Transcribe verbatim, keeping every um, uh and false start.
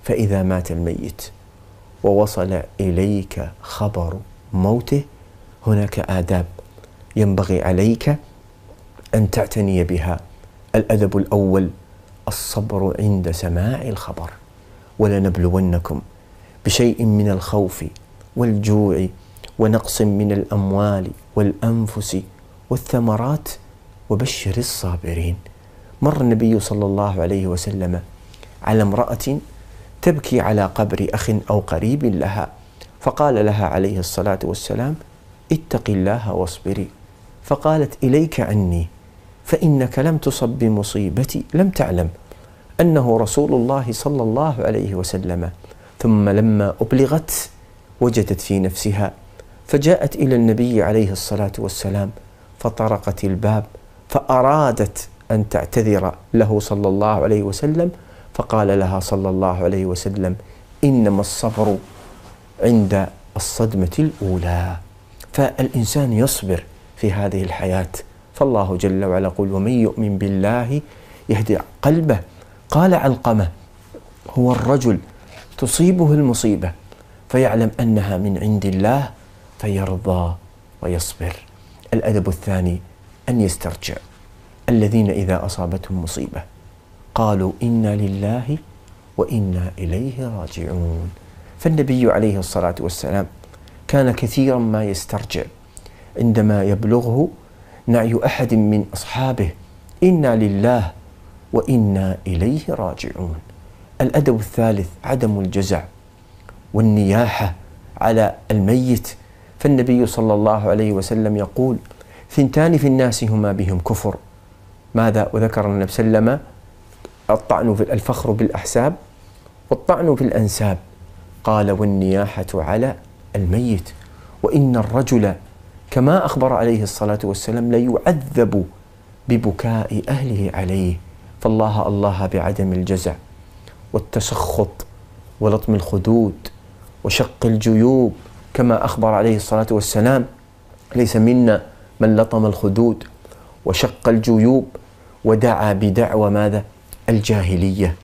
فإذا مات الميت ووصل إليك خبر موته هناك آداب ينبغي عليك أن تعتني بها. الأدب الأول الصبر عند سماع الخبر. ولنبلونكم بشيء من الخوف والجوع ونقص من الأموال والأنفس والثمرات وبشر الصابرين. مر النبي صلى الله عليه وسلم على امرأة تبكي على قبر أخ أو قريب لها، فقال لها عليه الصلاة والسلام: اتق الله واصبري. فقالت: إليك عني، فإنك لم تصب بمصيبتي لم تعلم أنه رسول الله صلى الله عليه وسلم. ثم لما أبلغت وجدت في نفسها فجاءت إلى النبي عليه الصلاة والسلام فطرقت الباب فأرادت أن تعتذر له صلى الله عليه وسلم، فقال لها صلى الله عليه وسلم: إنما الصبر عند الصدمة الأولى. فالإنسان يصبر في هذه الحياة. فالله جل وعلا يقول: ومن يؤمن بالله يهدي قلبه. قال علقمة: هو الرجل تصيبه المصيبة فيعلم أنها من عند الله فيرضى ويصبر. الأدب الثاني أن يسترجع. الذين إذا أصابتهم مصيبة قالوا: إنا لله وإنا إليه راجعون. فالنبي عليه الصلاة والسلام كان كثيرا ما يسترجع عندما يبلغه نعي أحد من أصحابه: إنا لله وإنا إليه راجعون. الأدب الثالث عدم الجزع والنياحة على الميت. فالنبي صلى الله عليه وسلم يقول: ثنتان في الناس هما بهم كفر. ماذا؟ وذكر النبي صلى الله عليه وسلم الطعن في الفخر بالأحساب والطعن في الأنساب. قال: والنياحة على الميت. وإن الرجل كما أخبر عليه الصلاة والسلام ليعذب ببكاء أهله عليه. فالله الله بعدم الجزع والتسخط ولطم الخدود وشق الجيوب، كما أخبر عليه الصلاة والسلام: ليس منا من لطم الخدود وشق الجيوب ودعا بدعوى ماذا؟ الجاهلية.